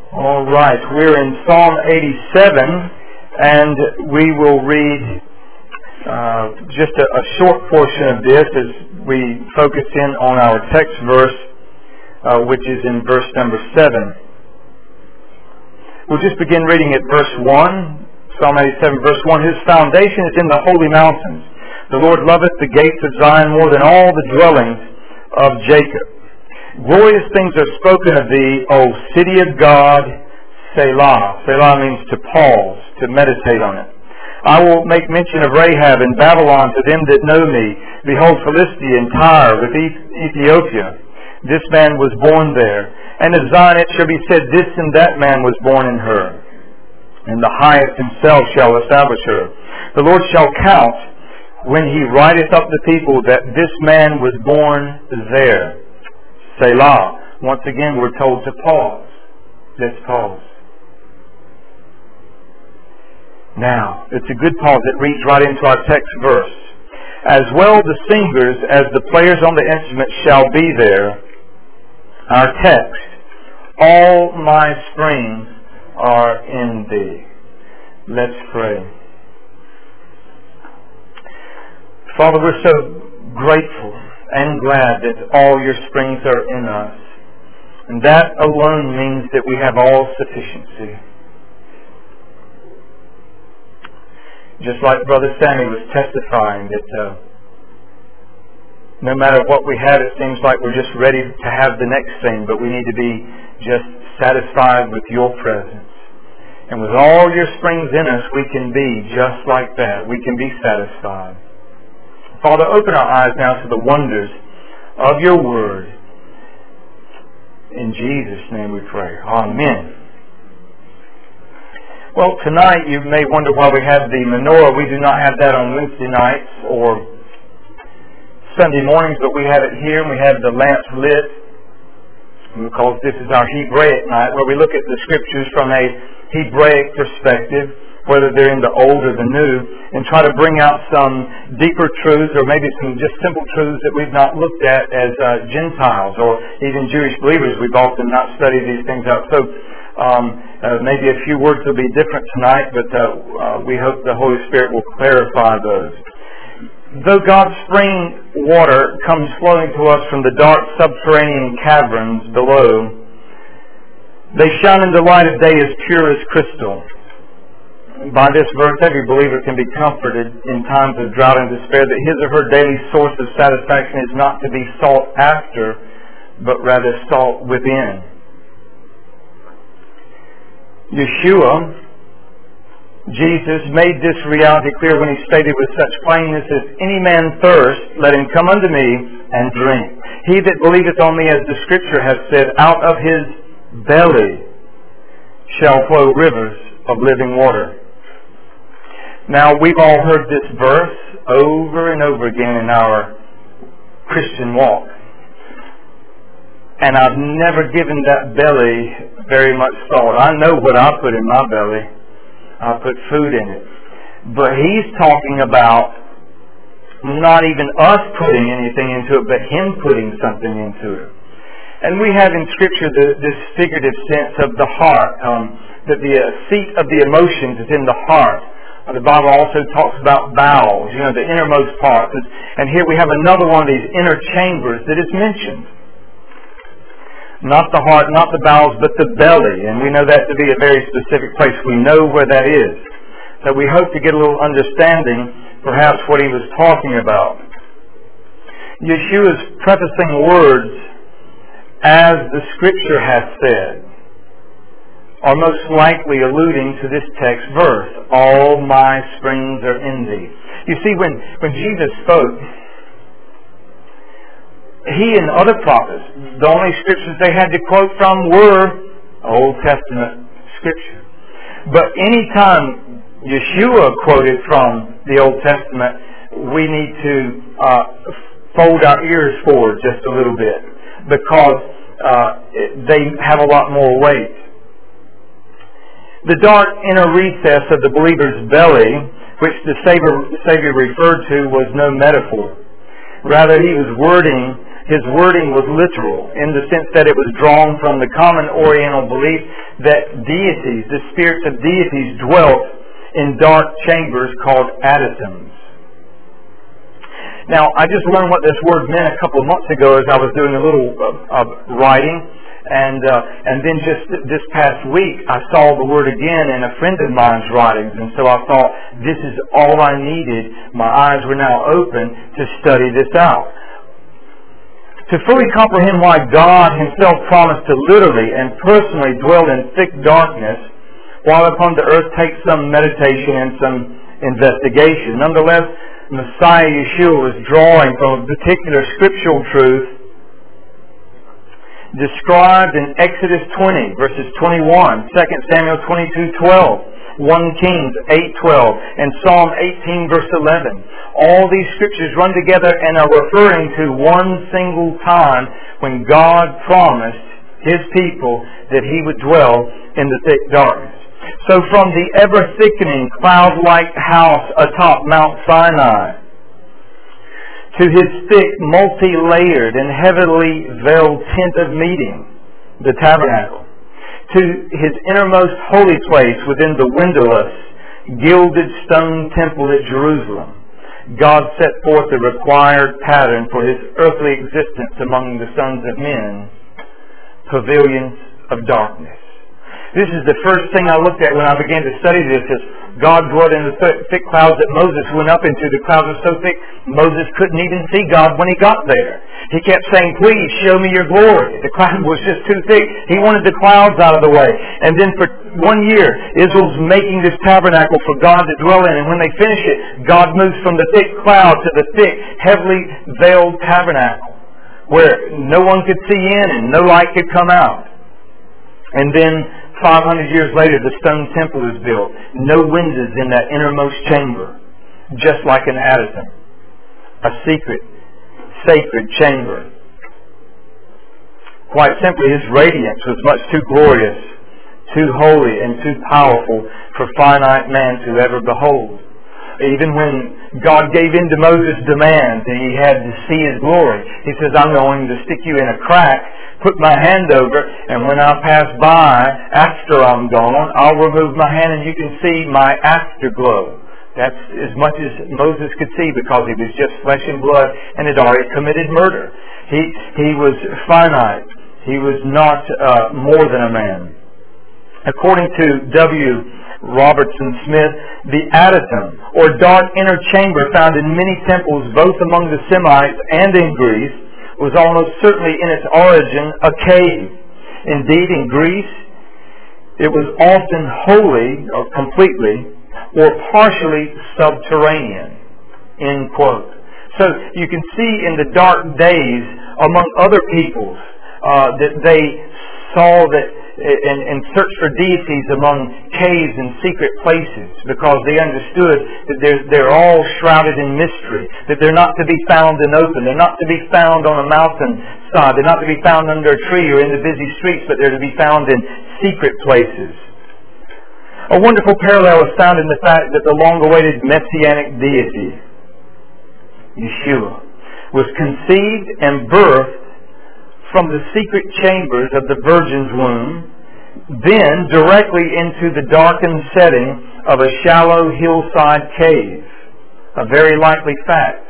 All right, we're in Psalm 87, and we will read just a short portion of this as we focus in on our text verse, which is in verse number 7. We'll just begin reading at verse 1, Psalm 87, verse 1. His foundation is in the holy mountains. The Lord loveth the gates of Zion more than all the dwellings of Jacob. Glorious things are spoken of thee, O city of God, Selah. Selah means to pause, to meditate on it. I will make mention of Rahab and Babylon to them that know me. Behold, Philistia and Tyre with Ethiopia. This man was born there. And of Zion it shall be said, this and that man was born in her. And the highest himself shall establish her. The Lord shall count when he writeth up the people that this man was born there. Selah. Once again, we're told to pause. Let's pause. Now, it's a good pause. It reads right into our text verse. As well the singers as the players on the instruments shall be there. Our text, all my springs are in thee. Let's pray. Father, we're so grateful and glad that all your springs are in us. And that alone means that we have all sufficiency. Just like Brother Sammy was testifying that no matter what we have, it seems like we're just ready to have the next thing, but we need to be just satisfied with your presence. And with all your springs in us, we can be just like that. We can be satisfied. Father, open our eyes now to the wonders of your word. In Jesus' name we pray. Amen. Well, tonight you may wonder why we have the menorah. We do not have that on Wednesday nights or Sunday mornings, but we have it here, and we have the lamps lit because this is our Hebraic night where we look at the Scriptures from a Hebraic perspective, whether they're in the Old or the New, and try to bring out some deeper truths or maybe some just simple truths that we've not looked at as Gentiles or even Jewish believers. We've often not studied these things out. So maybe a few words will be different tonight, but we hope the Holy Spirit will clarify those. Though God's spring water comes flowing to us from the dark subterranean caverns below, they shine in the light of day as pure as crystal. By this verse, every believer can be comforted in times of drought and despair that his or her daily source of satisfaction is not to be sought after, but rather sought within. Yeshua, Jesus, made this reality clear when he stated with such plainness, "If any man thirst, let him come unto me and drink. He that believeth on me, as the Scripture hath said, out of his belly shall flow rivers of living water." Now, we've all heard this verse over and over again in our Christian walk. And I've never given that belly very much thought. I know what I put in my belly. I put food in it. But he's talking about not even us putting anything into it, but him putting something into it. And we have in Scripture this figurative sense of the heart, that the seat of the emotions is in the heart. The Bible also talks about bowels, the innermost parts. And here we have another one of these inner chambers that is mentioned. Not the heart, not the bowels, but the belly. And we know that to be a very specific place. We know where that is. So we hope to get a little understanding, perhaps, what he was talking about. Yeshua's prefacing words, as the Scripture hath said, are most likely alluding to this text verse. All my springs are in thee. You see, when Jesus spoke, he and other prophets, the only scriptures they had to quote from were Old Testament scripture. But any time Yeshua quoted from the Old Testament, we need to fold our ears forward just a little bit because they have a lot more weight. The dark inner recess of the believer's belly, which the Savior referred to, was no metaphor. Rather, he was wording his wording was literal in the sense that it was drawn from the common Oriental belief that deities, the spirits of deities, dwelt in dark chambers called adytums. Now, I just learned what this word meant a couple of months ago as I was doing a little writing, and then just this past week I saw the word again in a friend of mine's writings, and so I thought, this is all I needed. My eyes were now open to study this out. To fully comprehend why God Himself promised to literally and personally dwell in thick darkness, while upon the earth takes some meditation and some investigation. Nonetheless, Messiah Yeshua was drawing from a particular scriptural truth described in Exodus 20, verses 21, 2 Samuel 22:12, 1 Kings 8:12, and Psalm 18, verse 11. All these scriptures run together and are referring to one single time when God promised His people that He would dwell in the thick darkness. So from the ever-thickening cloud-like house atop Mount Sinai to His thick, multi-layered and heavily veiled tent of meeting, the tabernacle, to His innermost holy place within the windowless, gilded stone temple at Jerusalem, God set forth the required pattern for His earthly existence among the sons of men, pavilions of darkness. This is the first thing I looked at when I began to study this, is God dwelt in the thick clouds that Moses went up into. The clouds were so thick, Moses couldn't even see God when he got there. He kept saying, please show me your glory. The cloud was just too thick. He wanted the clouds out of the way. And then for 1 year, Israel's making this tabernacle for God to dwell in. And when they finish it, God moves from the thick cloud to the thick, heavily veiled tabernacle, where no one could see in and no light could come out. And then 500 years later, the stone temple is built. No windows in that innermost chamber, just like an adytum, a secret, sacred chamber. Quite simply, His radiance was much too glorious, too holy, and too powerful for finite man to ever behold. Even when God gave in to Moses' demands and he had to see His glory, He says, I'm going to stick you in a crack, put my hand over, and when I pass by, after I'm gone, I'll remove my hand and you can see my afterglow. That's as much as Moses could see, because he was just flesh and blood and had already committed murder. He was finite. He was not more than a man. According to W. Robertson Smith, the adytum, or dark inner chamber found in many temples both among the Semites and in Greece, was almost certainly in its origin a cave. Indeed, in Greece, it was often wholly or completely or partially subterranean. End quote. So you can see in the dark days among other peoples that they saw that and searched for deities among caves and secret places, because they understood that they're all shrouded in mystery, that they're not to be found in open, they're not to be found on a mountain side, they're not to be found under a tree or in the busy streets, but they're to be found in secret places. A wonderful parallel is found in the fact that the long-awaited messianic deity, Yeshua, was conceived and birthed from the secret chambers of the Virgin's womb, then directly into the darkened setting of a shallow hillside cave, a very likely fact,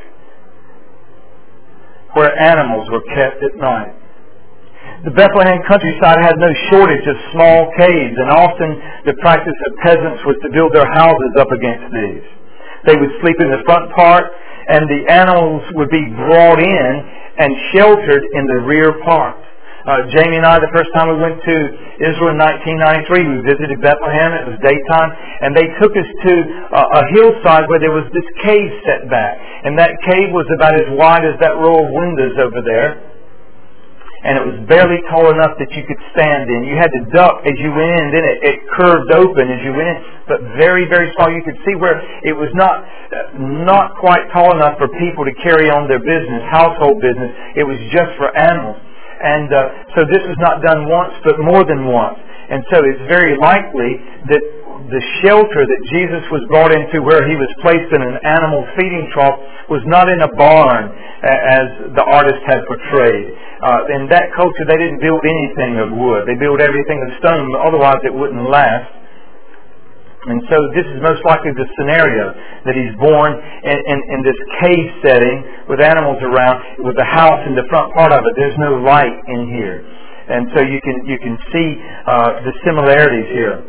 where animals were kept at night. The Bethlehem countryside had no shortage of small caves, and often the practice of peasants was to build their houses up against these. They would sleep in the front part, and the animals would be brought in and sheltered in the rear part. Jamie and I, the first time we went to Israel in 1993, we visited Bethlehem. It was daytime, and they took us to a hillside where there was this cave set back. And that cave was about as wide as that row of windows over there. And it was barely tall enough that you could stand in. You had to duck as you went in, and then it curved open as you went in, but very, very small. You could see where it was not quite tall enough for people to carry on their business, household business. It was just for animals. And so this was not done once, but more than once. And so it's very likely that the shelter that Jesus was brought into, where He was placed in an animal feeding trough, was not in a barn as the artist had portrayed. In that culture, they didn't build anything of wood. They built everything of stone, otherwise it wouldn't last. And so this is most likely the scenario, that he's born in this cave setting with animals around, with the house in the front part of it. There's no light in here. And so you can see the similarities here.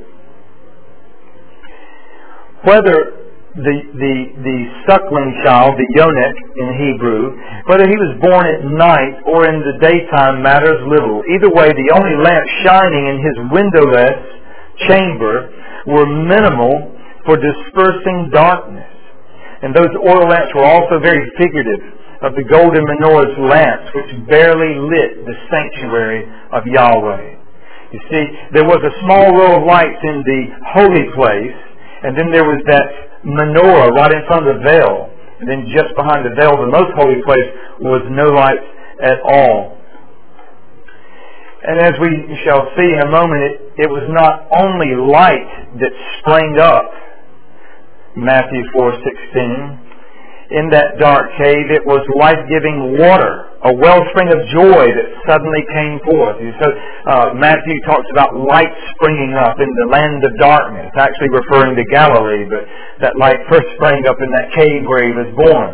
Whether the suckling child, the yonik in Hebrew, whether he was born at night or in the daytime matters little. Either way, the only lamp shining in his windowless chamber were minimal for dispersing darkness. And those oil lamps were also very figurative of the golden menorah's lamps, which barely lit the sanctuary of Yahweh. You see, there was a small row of lights in the holy place, and then there was that menorah right in front of the veil. And then just behind the veil, the most holy place, was no lights at all. And as we shall see in a moment, it was not only light that sprang up, Matthew 4:16. In that dark cave, it was life-giving water, a wellspring of joy that suddenly came forth. So Matthew talks about light springing up in the land of darkness, actually referring to Galilee, but that light first sprang up in that cave where he was born.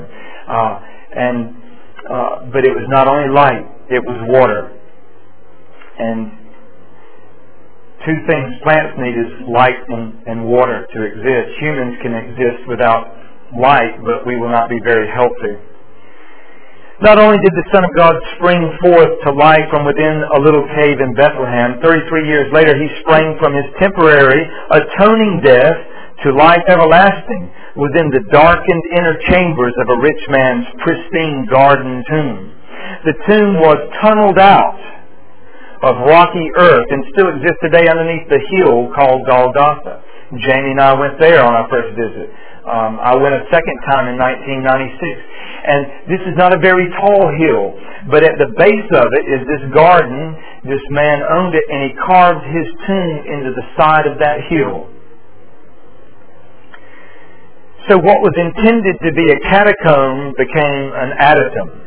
But it was not only light, it was water. And two things plants need is light and water to exist. Humans can exist without light, but we will not be very healthy. Not only did the Son of God spring forth to life from within a little cave in Bethlehem, 33 years later he sprang from his temporary atoning death to life everlasting within the darkened inner chambers of a rich man's pristine garden tomb. The tomb was tunneled out of rocky earth and still exists today underneath the hill called Golgotha. Jamie and I went there on our first visit. I went a second time in 1996. And this is not a very tall hill, but at the base of it is this garden. This man owned it, and he carved his tomb into the side of that hill. So what was intended to be a catacomb became an adytum.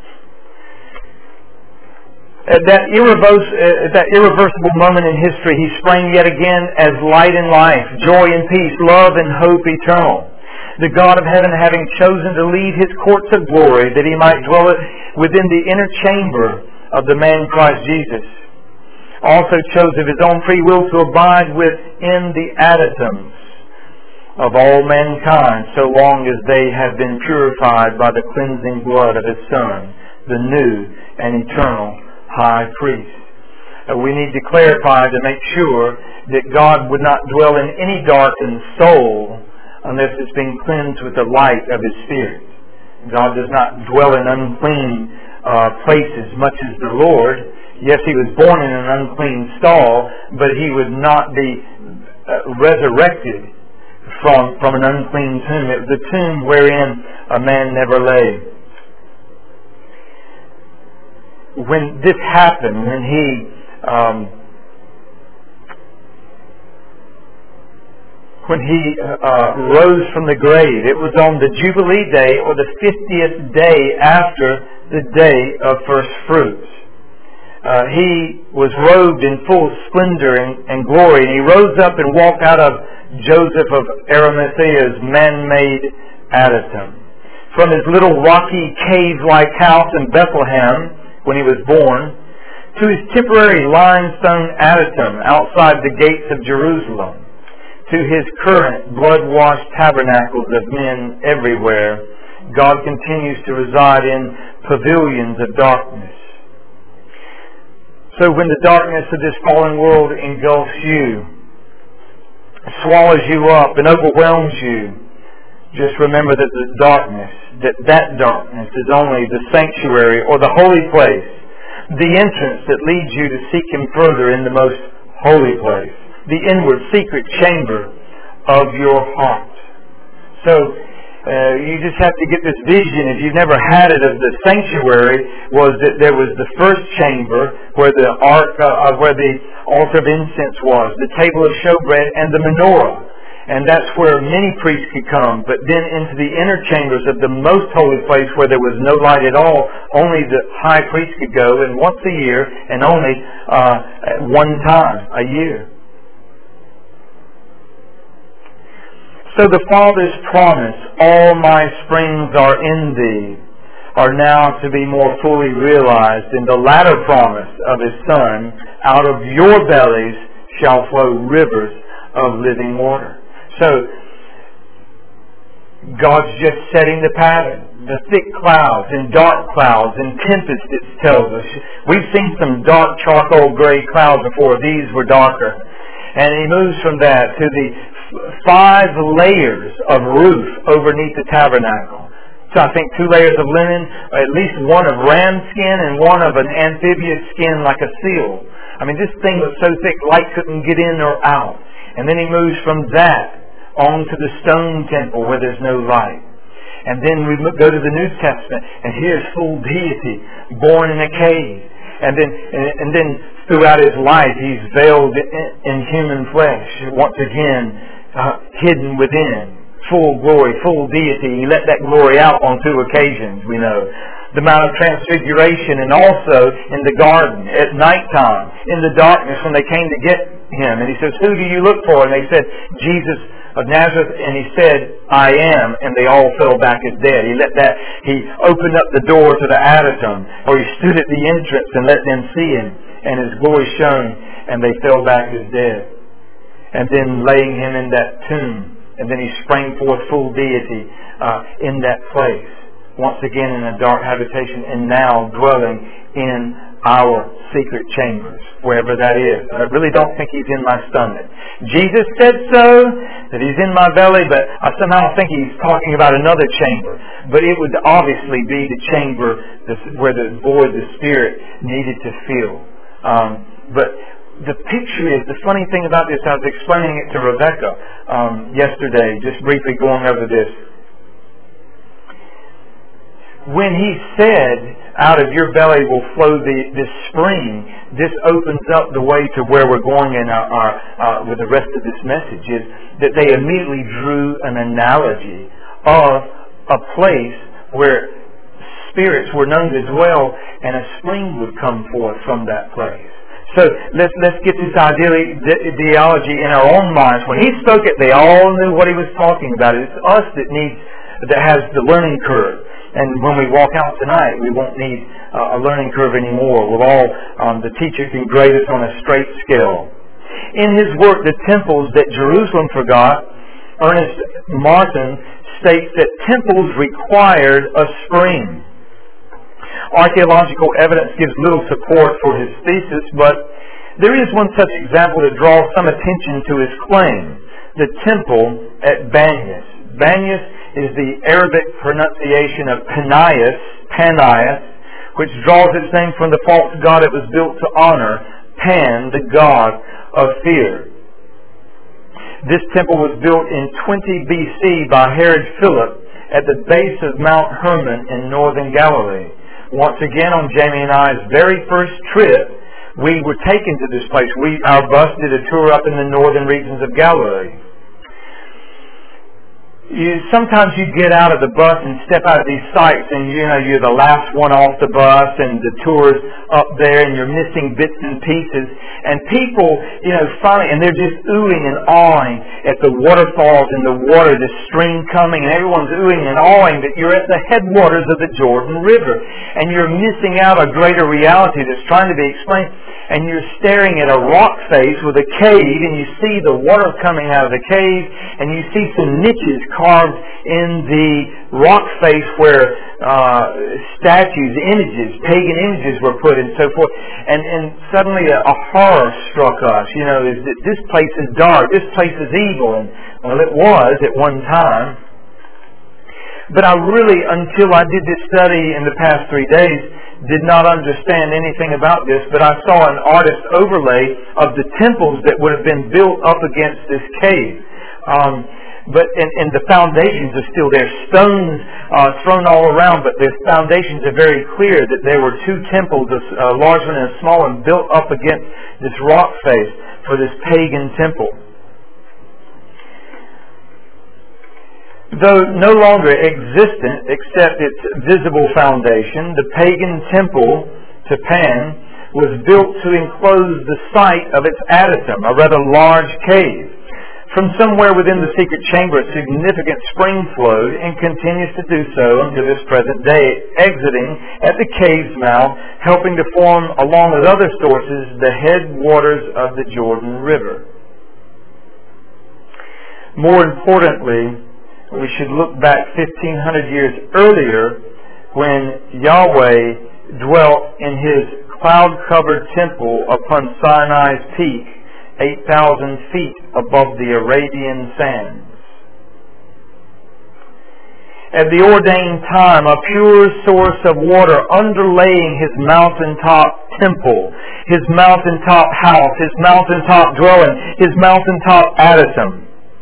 At that irreversible moment in history, he sprang yet again as light and life, joy and peace, love and hope eternal. The God of heaven, having chosen to leave his courts of glory, that he might dwell within the inner chamber of the man Christ Jesus, also chose of his own free will to abide within the adytums of all mankind, so long as they have been purified by the cleansing blood of his Son, the new and eternal High Priest. We need to clarify to make sure that God would not dwell in any darkened soul unless it's been cleansed with the light of His Spirit. God does not dwell in unclean places much as the Lord. Yes, He was born in an unclean stall, but He would not be resurrected from an unclean tomb. It was a tomb wherein a man never lay. When this happened, when he rose from the grave, it was on the Jubilee day, or the 50th day after the day of first fruits. He was robed in full splendor and glory, and he rose up and walked out of Joseph of Arimathea's man-made adytum. From his little rocky cave-like house in Bethlehem, when he was born, to his temporary limestone adytum outside the gates of Jerusalem, to his current blood-washed tabernacles of men everywhere, God continues to reside in pavilions of darkness. So when the darkness of this fallen world engulfs you, swallows you up and overwhelms you, just remember that the darkness, that darkness is only the sanctuary or the holy place, the entrance that leads you to seek Him further in the most holy place, the inward secret chamber of your heart. So you just have to get this vision, if you've never had it, of the sanctuary. Was that there was the first chamber where the ark, where the altar of incense was, the table of showbread, and the menorah. And that's where many priests could come. But then into the inner chambers of the most holy place where there was no light at all, only the high priest could go, and once a year, and only at one time a year. So the Father's promise, all my springs are in thee, are now to be more fully realized in the latter promise of His Son, out of your bellies shall flow rivers of living water. So, God's just setting the pattern. The thick clouds and dark clouds and tempests, it tells us. We've seen some dark charcoal gray clouds before. These were darker. And He moves from that to the 5 layers of roof overneath the tabernacle. So I think 2 layers of linen, at least one of ram skin and one of an amphibious skin like a seal. I mean, this thing was so thick light couldn't get in or out. And then He moves from that on to the stone temple where there's no light. And then we go to the New Testament, and here's full deity born in a cave. And then throughout His life He's veiled in human flesh, once again hidden within. Full glory, full deity. He let that glory out on 2 occasions, we know. The Mount of Transfiguration, and also in the garden at nighttime, in the darkness when they came to get Him. And He says, who do you look for? And they said, Jesus of Nazareth. And He said, I am. And they all fell back as dead. He opened up the door to the adytum, or He stood at the entrance and let them see Him. And His glory shone, and they fell back as dead. And then laying Him in that tomb. And then He sprang forth full deity in that place. Once again in a dark habitation, and now dwelling in our secret chambers, wherever that is. I really don't think He's in my stomach. Jesus said so, that He's in my belly, but I somehow think He's talking about another chamber. But it would obviously be the chamber where the void the Spirit needed to fill. But the picture is, the funny thing about this, I was explaining it to Rebecca yesterday, just briefly going over this. When He said, out of your belly will flow this spring, this opens up the way to where we're going in with the rest of this message, is that they immediately drew an analogy of a place where spirits were known to dwell, and a spring would come forth from that place. So let's get this ideology in our own minds. When He spoke it, they all knew what He was talking about. It's us that has the learning curve. And when we walk out tonight, we won't need a learning curve anymore. We'll all, the teacher can grade us on a straight scale. In his work, The Temples That Jerusalem Forgot, Ernest Martin states that temples required a spring. Archaeological evidence gives little support for his thesis, but there is one such example that draws some attention to his claim. The temple at Banias. Banias is the Arabic pronunciation of Panias, which draws its name from the false god it was built to honor, Pan, the god of fear. This temple was built in 20 BC by Herod Philip at the base of Mount Hermon in northern Galilee. Once again, on Jamie and I's very first trip, we were taken to this place. Our bus did a tour up in the northern regions of Galilee. Sometimes you get out of the bus and step out of these sites, and you're the last one off the bus, and the tour's up there, and you're missing bits and pieces. And people, finally, and they're just oohing and awing at the waterfalls and the water, the stream coming, and everyone's oohing and awing that you're at the headwaters of the Jordan River, and you're missing out a greater reality that's trying to be explained. And you're staring at a rock face with a cave, and you see the water coming out of the cave, and you see some niches carved in the rock face where statues, images, pagan images were put and so forth. And suddenly a horror struck us, is that this place is dark, this place is evil. And well, it was at one time. But I really, until I did this study in the past 3 days, did not understand anything about this, but I saw an artist's overlay of the temples that would have been built up against this cave. And the foundations are still there. Stones thrown all around, but the foundations are very clear that there were 2 temples, a large one and a small one, built up against this rock face for this pagan temple. Though no longer existent except its visible foundation, the pagan temple to Pan was built to enclose the site of its adytum, a rather large cave. From somewhere within the secret chamber, a significant spring flowed and continues to do so until this present day, exiting at the cave's mouth, helping to form, along with other sources, the headwaters of the Jordan River. More importantly, we should look back 1,500 years earlier when Yahweh dwelt in His cloud-covered temple upon Sinai's peak, 8,000 feet above the Arabian sands. At the ordained time, a pure source of water underlaying His mountaintop temple, His mountaintop house, His mountaintop dwelling, His mountaintop adytum.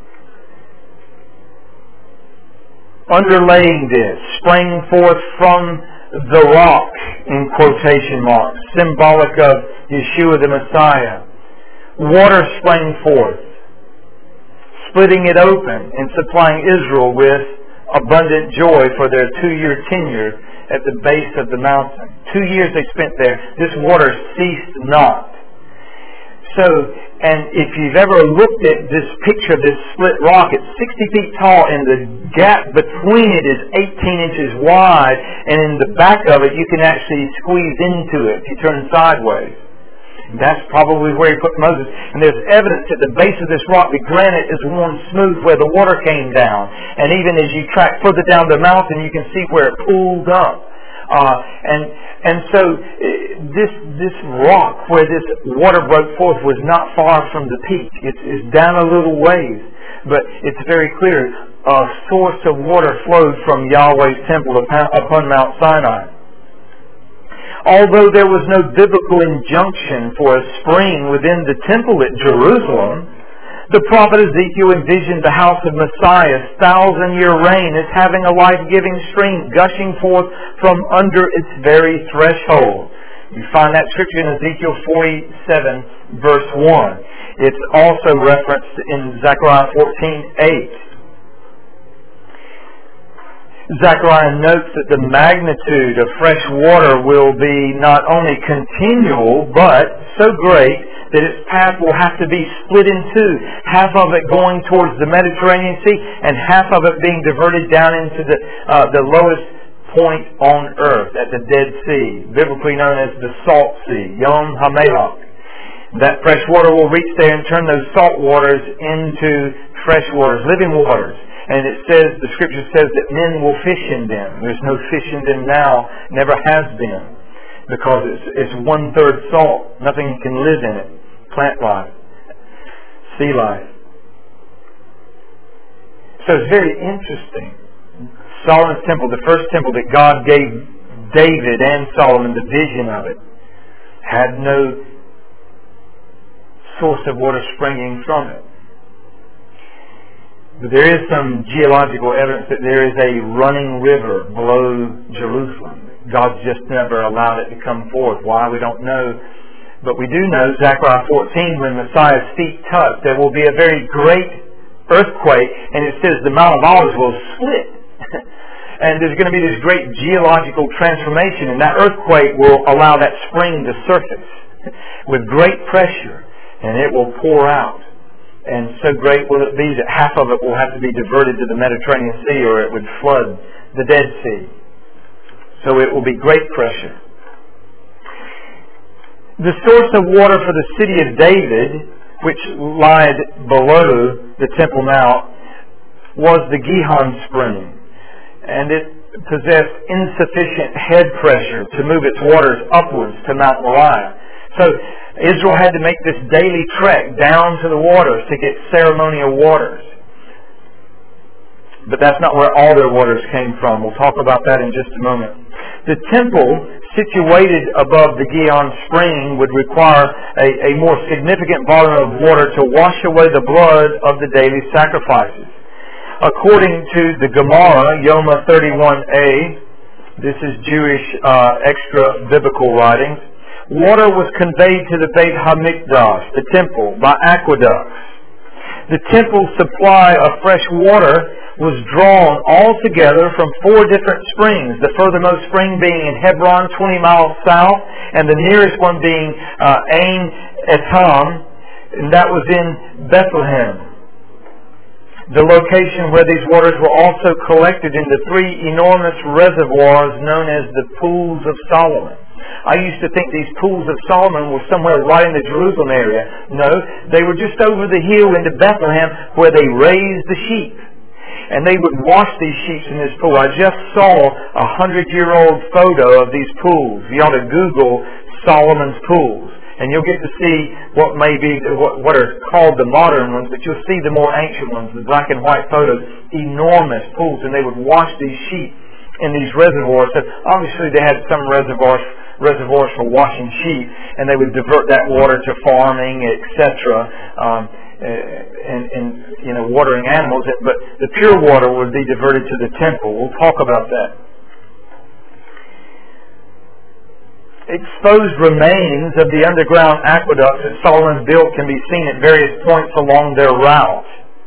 Underlaying this, sprang forth from the rock, in quotation marks, symbolic of Yeshua the Messiah. Water sprang forth, splitting it open and supplying Israel with abundant joy for their 2-year tenure at the base of the mountain. 2 years they spent there. This water ceased not. So, and if you've ever looked at this picture of this split rock, it's 60 feet tall and the gap between it is 18 inches wide, and in the back of it you can actually squeeze into it if you turn sideways. That's probably where He put Moses. And there's evidence at the base of this rock the granite is worn smooth where the water came down. And even as you track further down the mountain, you can see where it pooled up. And so this rock where this water broke forth was not far from the peak. It's down a little ways, but it's very clear. A source of water flowed from Yahweh's temple upon Mount Sinai. Although there was no biblical injunction for a spring within the temple at Jerusalem, the prophet Ezekiel envisioned the house of Messiah's 1,000-year reign as having a life-giving stream gushing forth from under its very threshold. You find that scripture in Ezekiel 47, verse 1. It's also referenced in Zechariah 14:8. Zechariah notes that the magnitude of fresh water will be not only continual, but so great that its path will have to be split in two, half of it going towards the Mediterranean Sea and half of it being diverted down into the lowest point on earth at the Dead Sea, biblically known as the Salt Sea, Yom HaMelech. That fresh water will reach there and turn those salt waters into fresh waters, living waters. And it says, the scripture says that men will fish in them. There's no fish in them now, never has been, because it's 1/3 salt. Nothing can live in it. Plant life, sea life. So it's very interesting. Solomon's temple, the first temple that God gave David and Solomon the vision of it, had no source of water springing from it. But there is some geological evidence that there is a running river below Jerusalem. God's just never allowed it to come forth. Why, we don't know. But we do know, Zechariah 14, when Messiah's feet touch, there will be a very great earthquake, and it says the Mount of Olives will split. And there's going to be this great geological transformation, and that earthquake will allow that spring to surface with great pressure, and it will pour out. And so great will it be that half of it will have to be diverted to the Mediterranean Sea, or it would flood the Dead Sea. So it will be great pressure. The source of water for the city of David, which lied below the Temple Mount, was the Gihon spring. And it possessed insufficient head pressure to move its waters upwards to Mount Moriah. So Israel had to make this daily trek down to the waters to get ceremonial waters. But that's not where all their waters came from. We'll talk about that in just a moment. The temple, situated above the Gihon spring, would require a more significant volume of water to wash away the blood of the daily sacrifices. According to the Gemara, Yoma 31a, this is Jewish extra-biblical writings, water was conveyed to the Beit HaMikdash, the temple, by aqueducts. The temple's supply of fresh water was drawn all together from 4 different springs, the furthermost spring being in Hebron, 20 miles south, and the nearest one being Ain Etam, and that was in Bethlehem. The location where these waters were also collected into 3 enormous reservoirs known as the Pools of Solomon. I used to think these Pools of Solomon were somewhere right in the Jerusalem area. No, they were just over the hill into Bethlehem where they raised the sheep. And they would wash these sheep in this pool. I just saw a 100-year-old photo of these pools. You ought to Google Solomon's Pools. And you'll get to see what may be, what are called the modern ones, but you'll see the more ancient ones, the black and white photos, enormous pools. And they would wash these sheep in these reservoirs. So obviously they had some reservoirs for washing sheep, and they would divert that water to farming, etc., and watering animals. But the pure water would be diverted to the temple. We'll talk about that. Exposed remains of the underground aqueducts that Solomon built can be seen at various points along their route.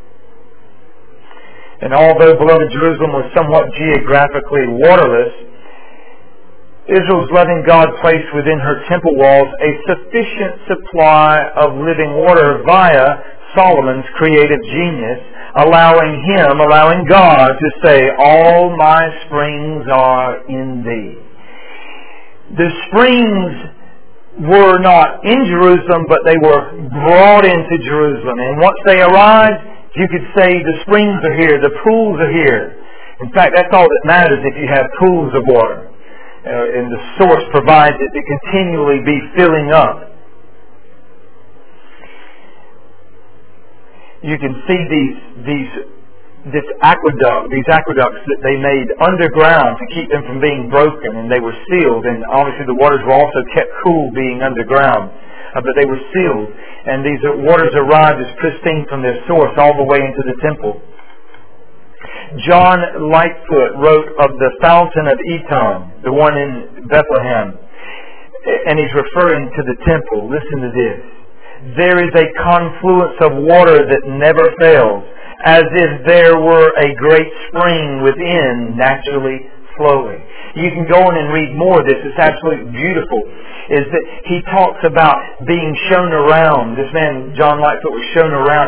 And although beloved Jerusalem was somewhat geographically waterless, Israel's loving God placed within her temple walls a sufficient supply of living water via Solomon's creative genius, allowing God to say, "All my springs are in thee." The springs were not in Jerusalem, but they were brought into Jerusalem. And once they arrived, you could say the springs are here, the pools are here. In fact, that's all that matters if you have pools of water. And the source provides it to continually be filling up. You can see these aqueducts that they made underground to keep them from being broken, and they were sealed, and obviously the waters were also kept cool being underground, but they were sealed, and these waters arrived as pristine from their source all the way into the temple. John Lightfoot wrote of the fountain of Etam, the one in Bethlehem, and he's referring to the temple. Listen to this. There is a confluence of water that never fails, as if there were a great spring within, naturally flowing. You can go in and read more of this. It's absolutely beautiful. Is that he talks about being shown around. This man, John Lightfoot, was shown around,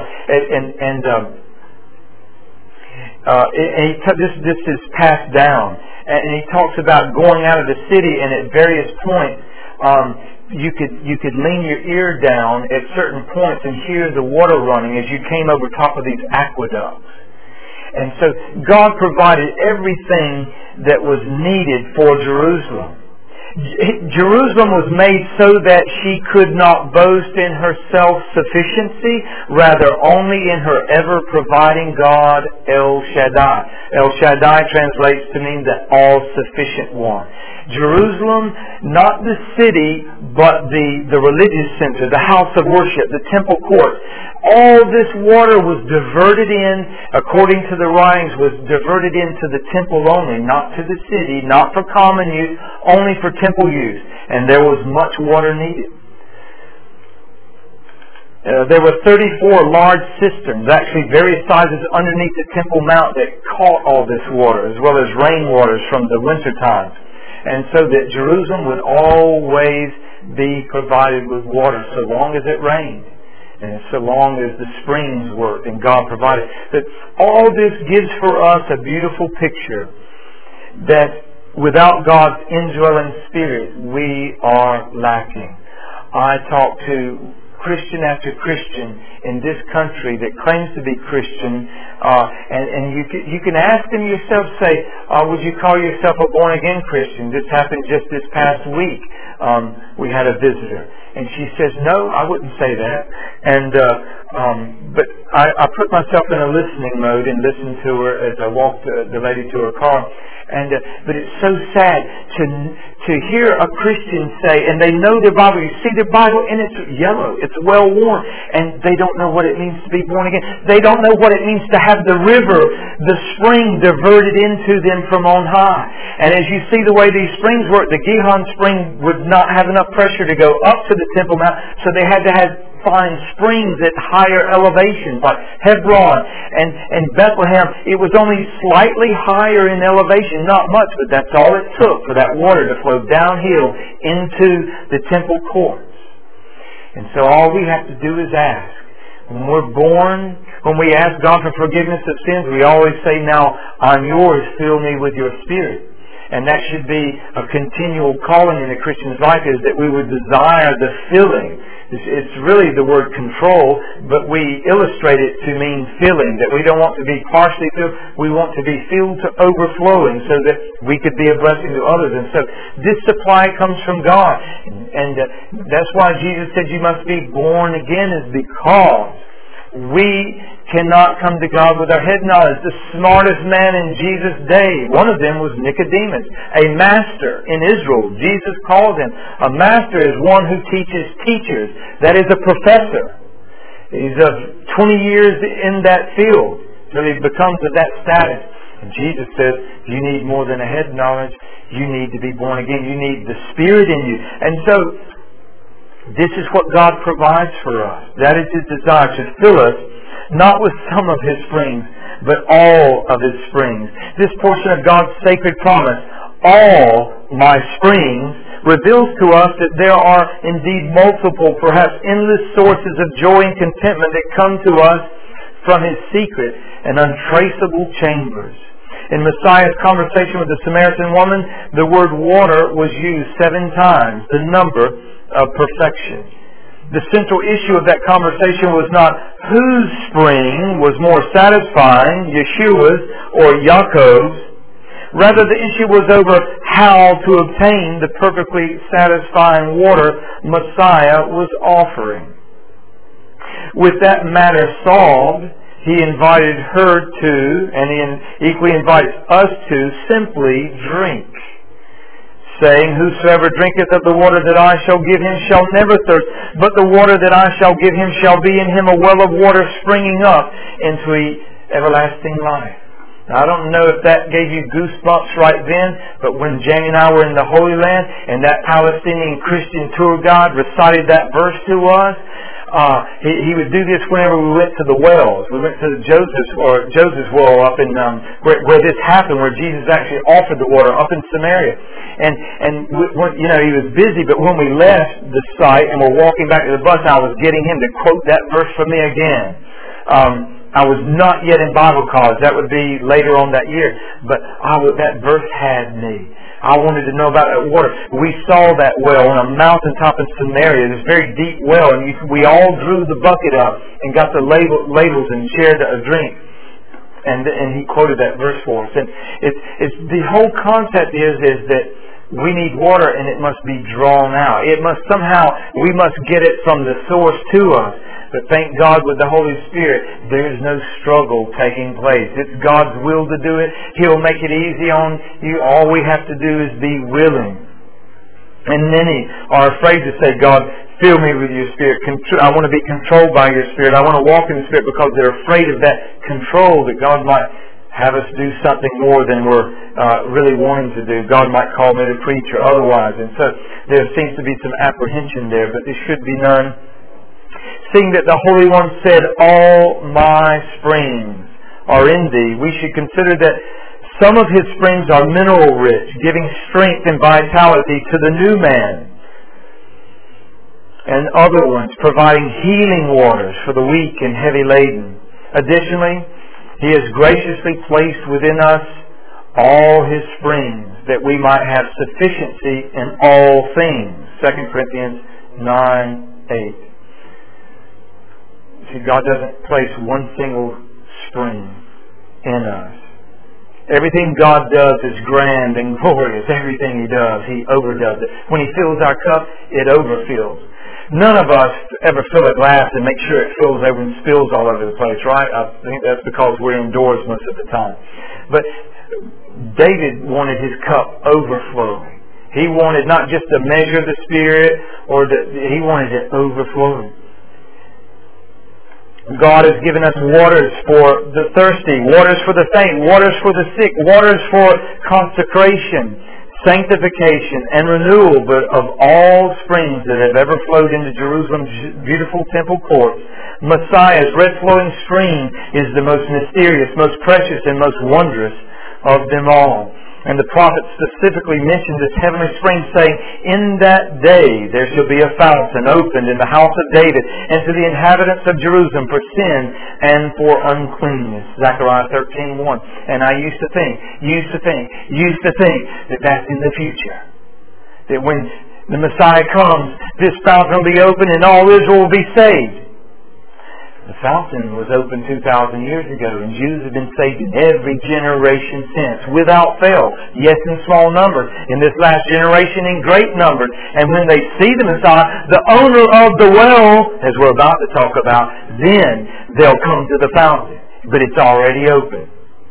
this is passed down. And he talks about going out of the city, and at various points, you could lean your ear down at certain points and hear the water running as you came over top of these aqueducts. And so God provided everything that was needed for Jerusalem. Jerusalem was made so that she could not boast in her self-sufficiency, rather only in her ever-providing God, El Shaddai. El Shaddai translates to mean the all-sufficient one. Jerusalem, not the city, but the religious center, the house of worship, the temple court. All this water was diverted in, according to the writings, was diverted into the temple only, not to the city, not for common use, only for temple use. And there was much water needed. There were 34 large cisterns, actually various sizes underneath the Temple Mount that caught all this water, as well as rainwaters from the winter times. And so that Jerusalem would always be provided with water so long as it rained, and so long as the springs worked and God provided. That all this gives for us a beautiful picture that without God's indwelling Spirit, we are lacking. I talk to Christian after Christian in this country that claims to be Christian, and you can ask them yourself, say, would you call yourself a born-again Christian? This happened just this past week. We had a visitor, and she says, no, I wouldn't say that. And but I put myself in a listening mode and listened to her as I walked the lady to her car. And but it's so sad to hear a Christian say, and they know their Bible. You see their Bible, and it's yellow, it's well worn, and they don't know what it means to be born again. They don't know what it means to have the river, the spring, diverted into them from on high. And as you see the way these springs work, the Gihon spring would not have enough pressure to go up to the Temple Mount, so they had to find springs at higher elevations, like Hebron and Bethlehem. It was only slightly higher in elevation, not much, but that's all it took for that water to flow downhill into the temple courts. And so all we have to do is ask. When we're born, when we ask God for forgiveness of sins, we always say, now, I'm yours, fill me with your Spirit. And that should be a continual calling in a Christian's life, is that we would desire the filling. It's really the word control, but we illustrate it to mean filling, that we don't want to be partially filled, we want to be filled to overflowing so that we could be a blessing to others. And so this supply comes from God. And that's why Jesus said you must be born again, is because we cannot come to God with our head knowledge. The smartest man in Jesus' day, one of them was Nicodemus, a master in Israel. Jesus called him. A master is one who teaches teachers. That is a professor. He's 20 years in that field till he becomes of that status. And Jesus says, you need more than a head knowledge. You need to be born again. You need the Spirit in you. And so, this is what God provides for us. That is His desire, to fill us, not with some of His springs, but all of His springs. This portion of God's sacred promise, all my springs, reveals to us that there are indeed multiple, perhaps endless sources of joy and contentment that come to us from His secret and untraceable chambers. In Messiah's conversation with the Samaritan woman, the word water was used 7 times, the number of perfection. The central issue of that conversation was not whose spring was more satisfying, Yeshua's or Yaakov's. Rather, the issue was over how to obtain the perfectly satisfying water Messiah was offering. With that matter solved, He invited her to, and He equally invites us to, simply drink, saying, whosoever drinketh of the water that I shall give him shall never thirst, but the water that I shall give him shall be in him a well of water springing up into everlasting life. Now, I don't know if that gave you goosebumps right then, but when Jamie and I were in the Holy Land and that Palestinian Christian tour guide recited that verse to us, he would do this whenever we went to the wells. We went to the Joseph's well up in where this happened, where Jesus actually offered the water up in Samaria. And he was busy, but when we left the site and were walking back to the bus, I was getting him to quote that verse for me again. I was not yet in Bible college. That would be later on that year. But that verse had me. I wanted to know about that water. We saw that well on a mountaintop in Samaria, this very deep well, and we all drew the bucket up and got the labels and shared a drink. And he quoted that verse for us. And it's the whole concept is that we need water and it must be drawn out. It must we must get it from the source to us. But thank God with the Holy Spirit, there is no struggle taking place. It's God's will to do it. He'll make it easy on you. All we have to do is be willing. And many are afraid to say, God, fill me with your Spirit. I want to be controlled by your Spirit. I want to walk in the Spirit, because they're afraid of that control, that God might have us do something more than we're really wanting to do. God might call me to preach or otherwise. And so there seems to be some apprehension there, but there should be none. Seeing that the Holy One said, all my springs are in thee, we should consider that some of His springs are mineral rich, giving strength and vitality to the new man, and other ones providing healing waters for the weak and heavy laden. Additionally, He has graciously placed within us all His springs, that we might have sufficiency in all things. 2 Corinthians 9:8. See, God doesn't place one single spring in us. Everything God does is grand and glorious. Everything He does, He overdoes it. When He fills our cup, it overfills. None of us ever fill a glass and make sure it fills over and spills all over the place, right? I think that's because we're indoors most of the time. But David wanted his cup overflowing. He wanted not just a measure of the Spirit, he wanted it overflowing. God has given us waters for the thirsty, waters for the faint, waters for the sick, waters for consecration. sanctification and renewal of all springs that have ever flowed into Jerusalem's beautiful temple courts, Messiah's red flowing stream is the most mysterious, most precious, and most wondrous of them all. And the prophet specifically mentioned this heavenly spring, saying, "In that day there shall be a fountain opened in the house of David, and to the inhabitants of Jerusalem for sin and for uncleanness." Zechariah 13:1. And I used to think that that's in the future. That when the Messiah comes, this fountain will be opened and all Israel will be saved. The fountain was opened 2,000 years ago, and Jews have been saved in every generation since, without fail. Yes, in small numbers. In this last generation, in great numbers. And when they see the Messiah, the owner of the well, as we're about to talk about, then they'll come to the fountain. But it's already open.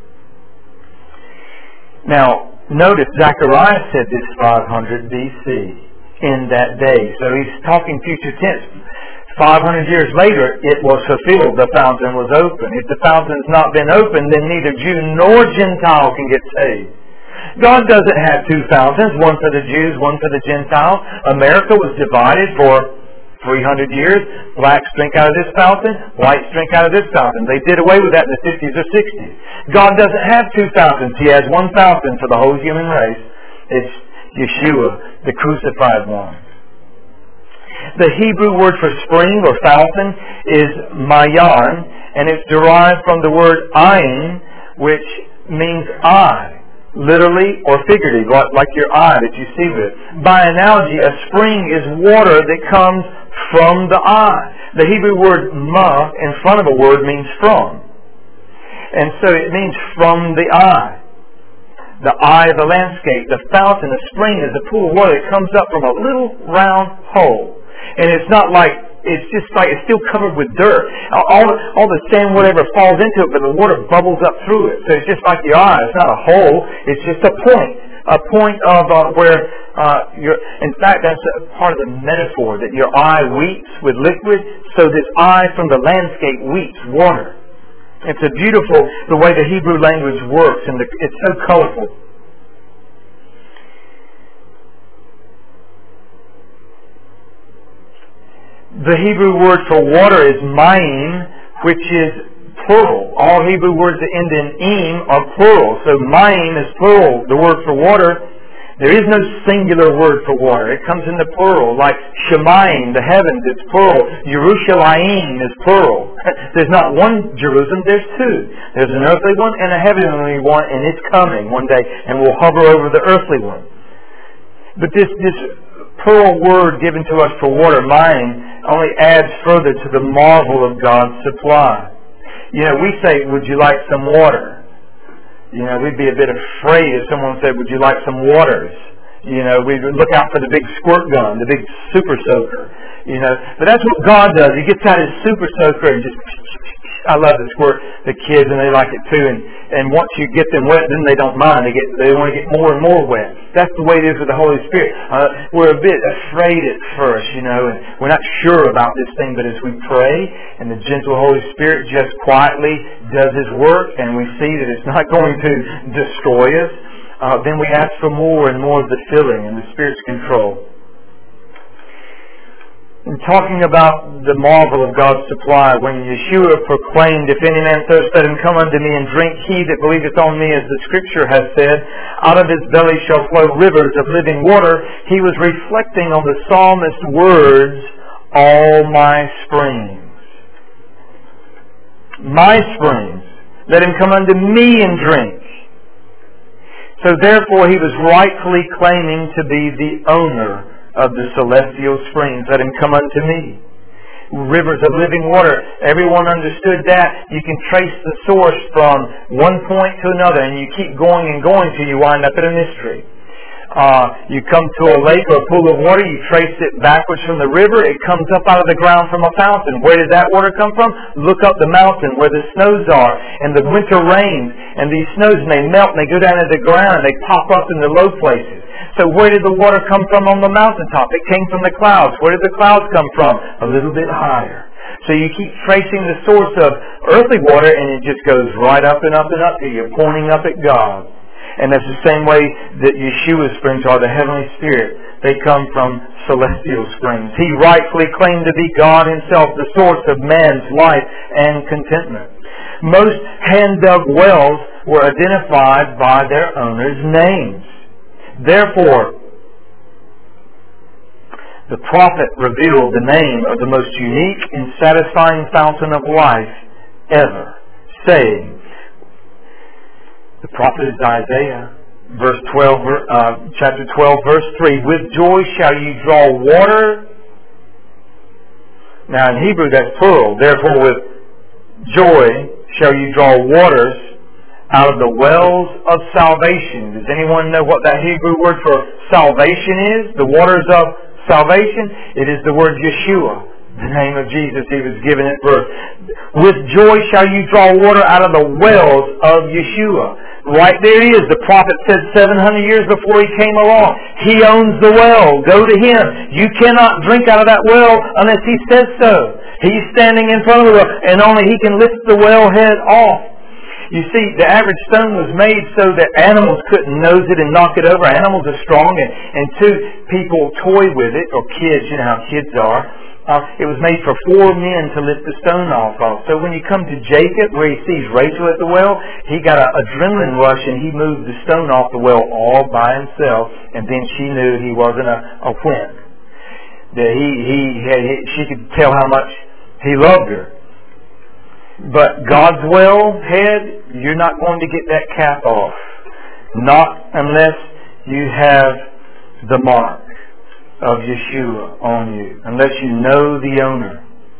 Now, notice Zechariah said this 500 BC, in that day. So he's talking future tense. 500 years later, it was fulfilled. The fountain was open. If the fountain's not been opened, then neither Jew nor Gentile can get saved. God doesn't have two fountains, one for the Jews, one for the Gentiles. America was divided for 300 years. Blacks drink out of this fountain, whites drink out of this fountain. They did away with that in the 50s or 60s. God doesn't have two fountains. He has one fountain for the whole human race. It's Yeshua, the crucified one. The Hebrew word for spring or fountain is mayan, and it's derived from the word ayin, which means eye, literally or figuratively, like your eye that you see with. By analogy, a spring is water that comes from the eye. The Hebrew word ma in front of a word means from. And so it means from the eye. The eye of the landscape. The fountain, a spring, is a pool of water that comes up from a little round hole. And it's not like, it's just like it's still covered with dirt. All the sand, whatever, falls into it, but the water bubbles up through it. So it's just like your eye. It's not a hole. It's just a point of where in fact, that's a part of the metaphor, that your eye weeps with liquid, so this eye from the landscape weeps water. It's a beautiful, the way the Hebrew language works, and it's so colorful. The Hebrew word for water is mayim, which is plural. All Hebrew words that end in im are plural. So mayim is plural, the word for water. There is no singular word for water. It comes in the plural, like Shemayim, the heavens, it's plural. Yerushalayim is plural. There's not one Jerusalem, there's two. There's an earthly one and a heavenly one, and it's coming one day, and will hover over the earthly one. But this plural word given to us for water, mayim, only adds further to the marvel of God's supply. You know, we say, "Would you like some water?" You know, we'd be a bit afraid if someone said, "Would you like some waters?" You know, we'd look out for the big squirt gun, the big super soaker. You know, but that's what God does. He gets out his super soaker and just, I love to squirt the kids, and they like it too. And once you get them wet, then they don't mind. They want to get more and more wet. That's the way it is with the Holy Spirit. We're a bit afraid at first, you know, and we're not sure about this thing. But as we pray, and the gentle Holy Spirit just quietly does His work, and we see that it's not going to destroy us, then we ask for more and more of the filling and the Spirit's control. In talking about the marvel of God's supply, when Yeshua proclaimed, "If any man thirst, let him come unto me and drink. He that believeth on me, as the Scripture has said, out of his belly shall flow rivers of living water," he was reflecting on the psalmist's words, "All my springs. My springs. Let him come unto me and drink." So therefore he was rightfully claiming to be the owner of the celestial springs. "Let him come unto me." Rivers of living water. Everyone understood that. You can trace the source from one point to another, and you keep going and going till you wind up at a mystery. You come to a lake or a pool of water, you trace it backwards from the river, it comes up out of the ground from a fountain. Where did that water come from? Look up the mountain where the snows are, and the winter rains, and these snows, and they melt, and they go down to the ground, and they pop up in the low places. So where did the water come from on the mountaintop? It came from the clouds. Where did the clouds come from? A little bit higher. So you keep tracing the source of earthly water, and it just goes right up and up and up till you're pointing up at God. And that's the same way that Yeshua's springs are, the heavenly Spirit. They come from celestial springs. He rightfully claimed to be God Himself, the source of man's life and contentment. Most hand-dug wells were identified by their owners' names. Therefore, the prophet revealed the name of the most unique and satisfying fountain of life ever, saying, the prophet is Isaiah, chapter 12, verse 3, with joy shall you draw water. Now in Hebrew that's plural. Therefore with joy shall you draw waters out of the wells of salvation. Does anyone know what that Hebrew word for salvation is? The waters of salvation? It is the word Yeshua, the name of Jesus He was given at birth. With joy shall you draw water out of the wells of Yeshua. Right there he is. The prophet said 700 years before he came along. He owns the well. Go to him. You cannot drink out of that well unless he says so. He's standing in front of the well, and only he can lift the wellhead off. You see, the average stone was made so that animals couldn't nose it and knock it over. Animals are strong, and two, people toy with it, or kids, you know how kids are. It was made for 4 men to lift the stone off of. So when you come to Jacob, where he sees Rachel at the well, he got an adrenaline rush and he moved the stone off the well all by himself, and then she knew he wasn't a wimp. That she could tell how much he loved her. But God's wellhead, you're not going to get that cap off. Not unless you have the mark of Yeshua on you, unless you know the owner.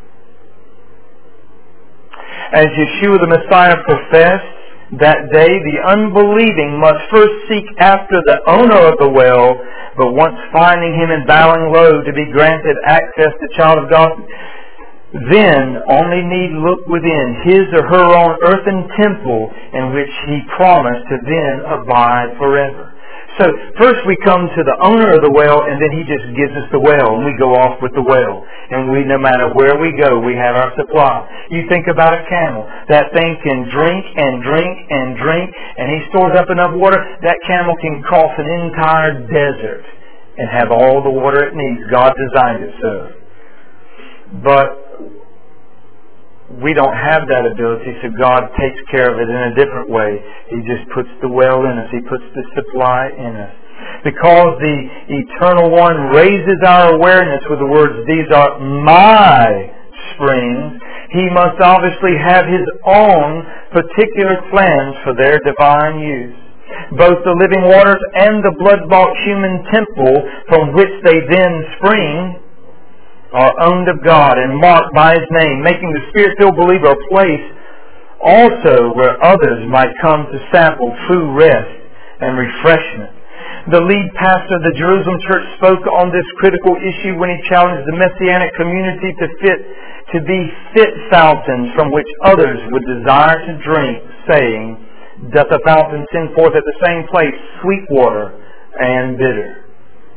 As Yeshua the Messiah professed that day, the unbelieving must first seek after the owner of the well, but once finding him and bowing low to be granted access to child of God, then only need look within his or her own earthen temple in which he promised to then abide forever. So first we come to the owner of the well, and then he just gives us the well, and we go off with the well. And we, no matter where we go, we have our supply. You think about a camel. That thing can drink and drink and drink, and he stores up enough water, that camel can cross an entire desert and have all the water it needs. God designed it so. But we don't have that ability, so God takes care of it in a different way. He just puts the well in us. He puts the supply in us. Because the Eternal One raises our awareness with the words, these are my springs, He must obviously have His own particular plans for their divine use. Both the living waters and the blood-bought human temple from which they then spring are owned of God and marked by His name, making the Spirit-filled believer a place also where others might come to sample true rest and refreshment. The lead pastor of the Jerusalem church spoke on this critical issue when he challenged the Messianic community to be fit fountains from which others would desire to drink, saying, doth a fountain send forth at the same place sweet water and bitter?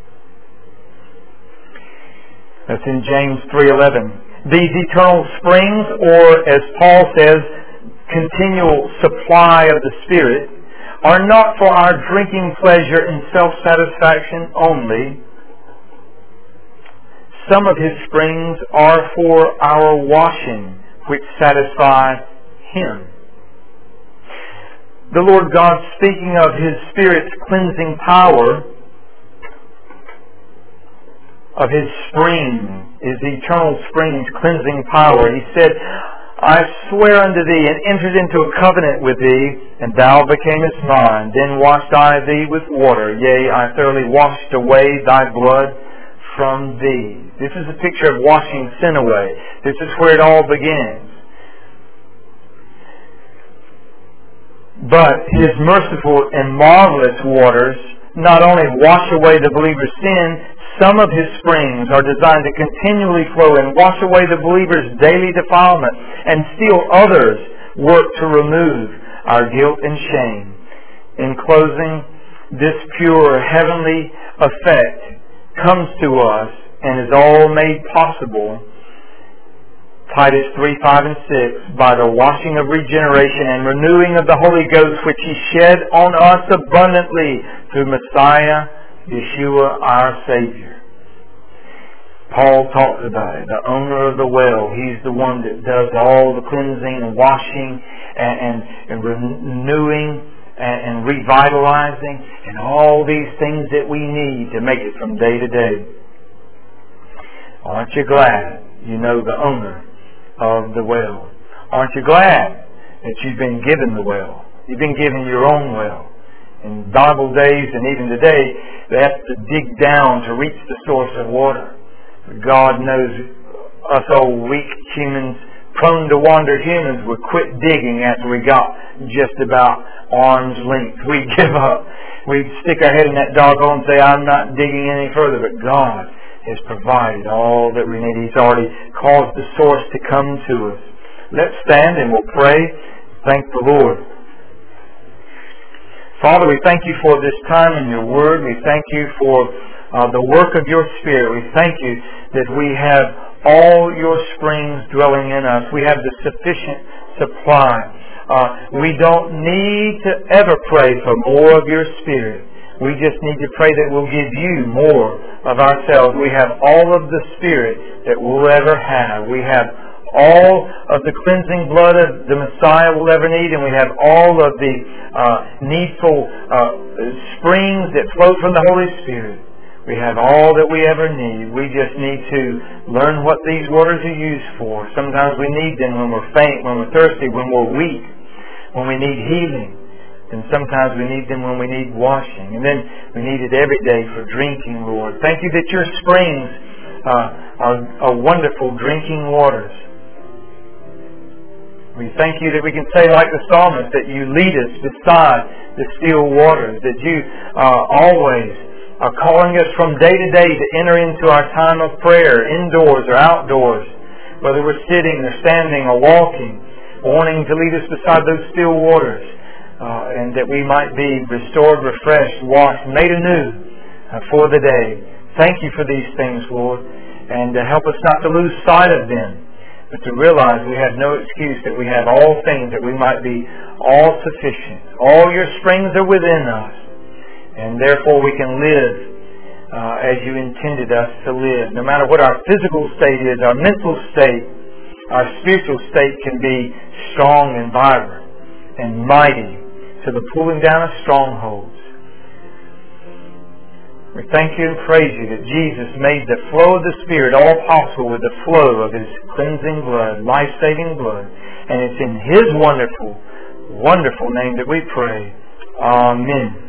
That's in James 3:11. These eternal springs, or as Paul says, continual supply of the Spirit, are not for our drinking pleasure and self-satisfaction only. Some of His springs are for our washing, which satisfy Him. The Lord God, speaking of His Spirit's cleansing power, of His spring, His eternal spring's cleansing power, He said, I swear unto thee, and entered into a covenant with thee, and thou becamest mine. Then washed I thee with water. Yea, I thoroughly washed away thy blood from thee. This is a picture of washing sin away. This is where it all begins. But His merciful and marvelous waters not only wash away the believer's sin, some of His springs are designed to continually flow and wash away the believer's daily defilement, and still others work to remove our guilt and shame. In closing, this pure heavenly effect comes to us and is all made possible Titus 3, 5, and 6, by the washing of regeneration and renewing of the Holy Ghost, which He shed on us abundantly through Messiah, Yeshua, our Savior. Paul talks about it. The owner of the well, He's the one that does all the cleansing and washing and renewing and revitalizing and all these things that we need to make it from day to day. Aren't you glad you know the owner of the well? Aren't you glad that you've been given the well? You've been given your own well. In Bible days and even today, they have to dig down to reach the source of water. God knows us old weak humans, prone to wander humans, would quit digging after we got just about arm's length. We'd give up. We'd stick our head in that dog hole and say, I'm not digging any further. But God has provided all that we need. He's already caused the source to come to us. Let's stand and we'll pray. Thank the Lord. Father, we thank You for this time in Your Word. We thank You for the work of Your Spirit. We thank You that we have all Your springs dwelling in us. We have the sufficient supply. We don't need to ever pray for more of Your Spirit. We just need to pray that we'll give You more of ourselves. We have all of the Spirit that we'll ever have. We have all of the cleansing blood of the Messiah we'll ever need, and we have all of the needful springs that flow from the Holy Spirit. We have all that we ever need. We just need to learn what these waters are used for. Sometimes we need them when we're faint, when we're thirsty, when we're weak, when we need healing. And sometimes we need them when we need washing. And then we need it every day for drinking, Lord. Thank You that Your springs are wonderful drinking waters. We thank You that we can say like the psalmist, that You lead us beside the still waters, that You always are calling us from day to day to enter into our time of prayer, indoors or outdoors, whether we're sitting or standing or walking, wanting to lead us beside those still waters, and that we might be restored, refreshed, washed, made anew for the day. Thank You for these things, Lord, and help us not to lose sight of them, but to realize we have no excuse, that we have all things, that we might be all sufficient. All Your springs are within us, and therefore we can live as You intended us to live. No matter what our physical state is, our mental state, our spiritual state can be strong and vibrant and mighty to the pulling down of strongholds. We thank You and praise You that Jesus made the flow of the Spirit all possible with the flow of His cleansing blood, life-saving blood. And it's in His wonderful, wonderful name that we pray. Amen.